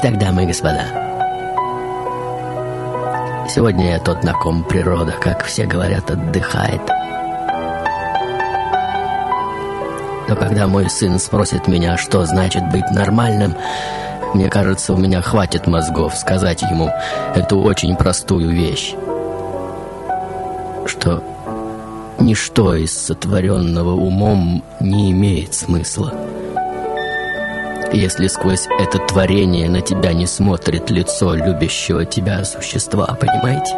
Итак, дамы и господа, сегодня я тот, на ком природа, как все говорят, отдыхает. Но когда мой сын спросит меня, что значит быть нормальным, мне кажется, у меня хватит мозгов сказать ему эту очень простую вещь, что ничто из сотворенного умом не имеет смысла, если сквозь это творение на тебя не смотрит лицо любящего тебя существа, понимаете?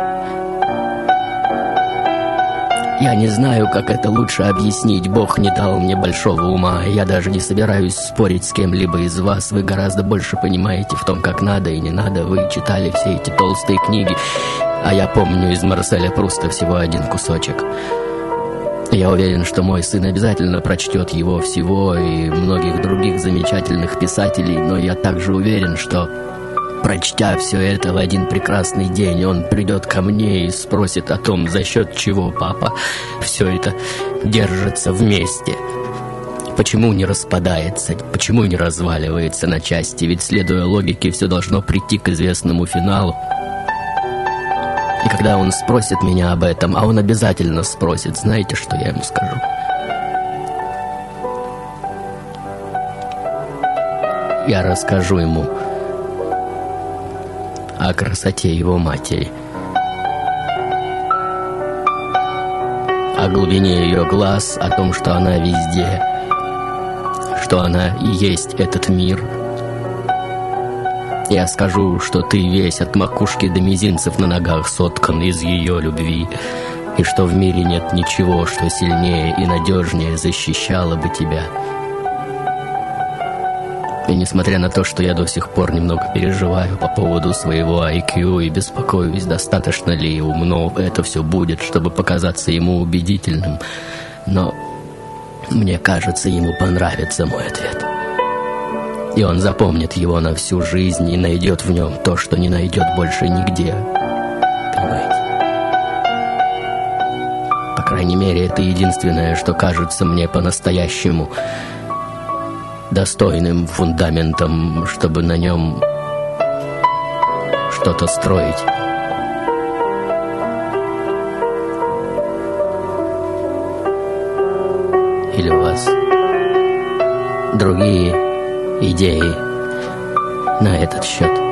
Я не знаю, как это лучше объяснить. Бог не дал мне большого ума. Я даже не собираюсь спорить с кем-либо из вас. Вы гораздо больше понимаете в том, как надо и не надо. Вы читали все эти толстые книги, а я помню из Марселя Пруста всего один кусочек. Я уверен, что мой сын обязательно прочтет его всего и многих других замечательных писателей, но я также уверен, что, прочтя все это в один прекрасный день, он придет ко мне и спросит о том, за счет чего, папа, все это держится вместе. Почему не распадается, почему не разваливается на части, ведь, следуя логике, все должно прийти к известному финалу. И когда он спросит меня об этом, а он обязательно спросит, знаете, что я ему скажу? Я расскажу ему о красоте его матери, о глубине ее глаз, о том, что она везде, что она и есть этот мир. Я скажу, что ты весь от макушки до мизинцев на ногах соткан из ее любви, и что в мире нет ничего, что сильнее и надежнее защищало бы тебя. И несмотря на то, что я до сих пор немного переживаю по поводу своего IQ и беспокоюсь, достаточно ли умно это все будет, чтобы показаться ему убедительным, но мне кажется, ему понравится мой ответ. И он запомнит его на всю жизнь и найдет в нем то, что не найдет больше нигде. Понимаете? По крайней мере, это единственное, что кажется мне по-настоящему достойным фундаментом, чтобы на нем что-то строить. Или у вас другие идеи на этот счет?